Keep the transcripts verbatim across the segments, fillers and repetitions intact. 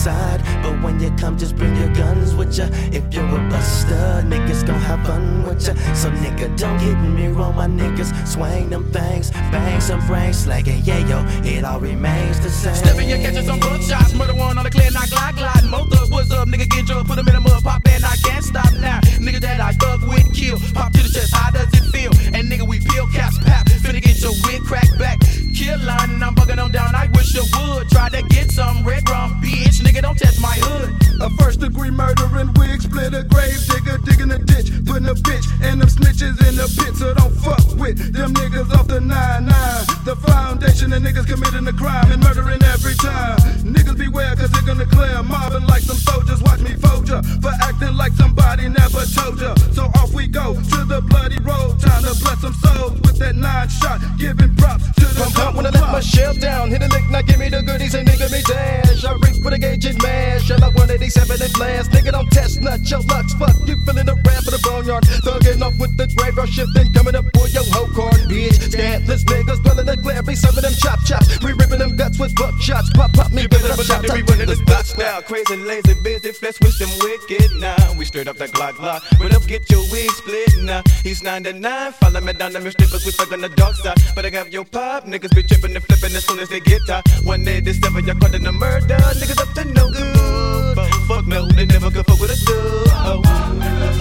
side. But when you come, just bring your guns with ya. If you're a buster, niggas gon' have fun with ya. So nigga, don't get me wrong, my niggas swing them things, bang some brains, slanging, yeah yo, it all remains the same. Stepping, you catching some buck shots, murder one on the clear, knock, glide, glide. Mo thugs, what's up, nigga, get drunk, put them in the mud, pop, and I can't stop now. Nigga that I thug with, kill, pop to the chest, how does it feel? And nigga, we peel caps, pap, finna get your wig cracked back. Kill line, I'm bugging them down, I wish you would. Try to get some red rum, bitch, nigga, don't test my hood. A first degree murdering wig, split a grave digger, digging a ditch, putting a bitch and them snitches in the pit, so don't fuck with them niggas off the nine nine. The foundation of niggas committing a crime and murdering every time. Niggas beware, cause they're gonna clear, mobbing like some soldiers. Watch me fold ya for acting like somebody never told ya. So off we go to the bloody road, time to bless some souls with that nine shot, giving props to the Pump up when I let my shell down, hit a lick, now give me the goodies and nigga me dash. I reach with a gauge and mash, shell out one eighty-seven and blast. Nigga don't test nut, your lucks, fuck you feeling the rap of the boneyard. Thugging off with the graveyard shifting, coming up for your whole card, bitch. Scandalous niggas dwelling the glare, be serving them chop chops. We ripping them guts with buck shots, pop pop me, give it up shot. We running the spots now, crazy lazy busy flesh with them wicked now. We straight up the Glock Glock, but up get your wig split now. He's nine to nine, follow me down them strippers, we fuck on the dark side. But I have your pop, niggas be tripping and flipping as soon as they get tired. One day this seven, y'all caught in the murder, niggas up to no good. Fuck no, they never could fuck with a dub. Oh.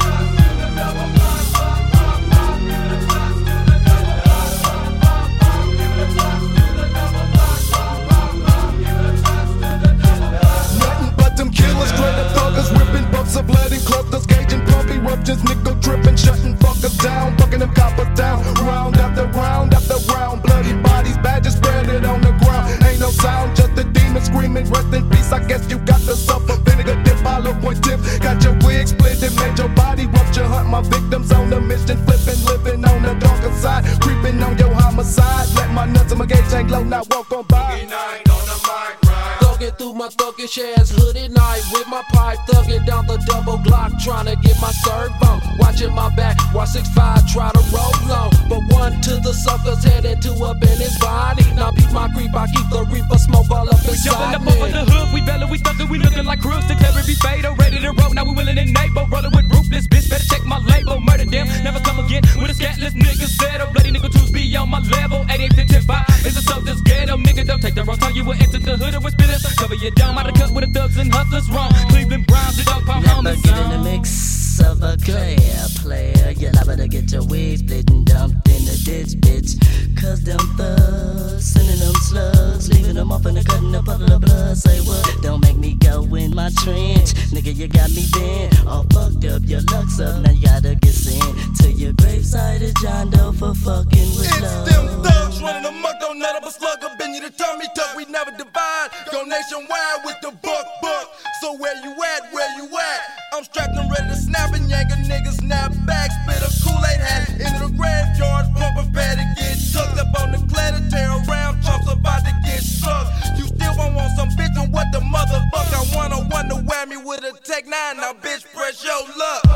Of blood and clusters, gauging pump eruptions, nickel tripping, shutting fuckers down, bucking them coppers down, round after round after round, bloody bodies, badges spreaded on the ground. Ain't no sound, just a demon screaming, rest in peace. I guess you got to suffer. Vinegar dip, hollow point tip, got your wig split and made your body rupture. Hunt my victims on the mission, flipping, living on the darker side, creeping on your homicide. Let my nuts and my gauge hang low, now walk on by. Thugging through my thuggish ass hooded night with my pipe, thugging down the double Glock, trying to get my serve on. Watching my back while six five try to roll on, but one to the suckers headed to up in his body. Now peep my creep, I keep the reaper smoke all up inside jumping me. up over the hood, we bellin', we thuggin', we looking like crooks. Declare every fatal, ready to roll. Now we willin' and able, rollin' with ruthless bitch. Better check my label, murder them, never come again with a scatless nigga settle. Bloody nigga twos be on my level. eighty-eight fifty-five is a soldier's ghetto. Nigga don't take the wrong time, you will enter the hood with spitters. Cover your dome, out of cut with the thugs and hustlers wrong. Cleveland Browns, the dog pound Never homicide. get in the mix of a clear player. You're liable to get your wig split and dumped in the ditch, bitch. Cause them thugs sending them slugs, leaving them off in the cut in a puddle of blood. Say what? Don't make me go in my trench. Nigga, you got me bent. All fucked up, your luck's up. Now you gotta get sent to your graveside of John Doe for fucking with love. It's them thugs running amok, don't let up a slug up in you to turn me tuck. We never divide. Go nationwide with the buck buck. So where you at? Where you at? I'm strapped and ready to snap and yank a nigga snap back. Spit a Kool-Aid hat into the graveyard, pump a bed and get tucked up on the clay to tear around. Chumps about to get sucked. You still won't want some bitch and what the motherfucker? I wanna wonder whammy with a Tech Nine. Now bitch, press your luck.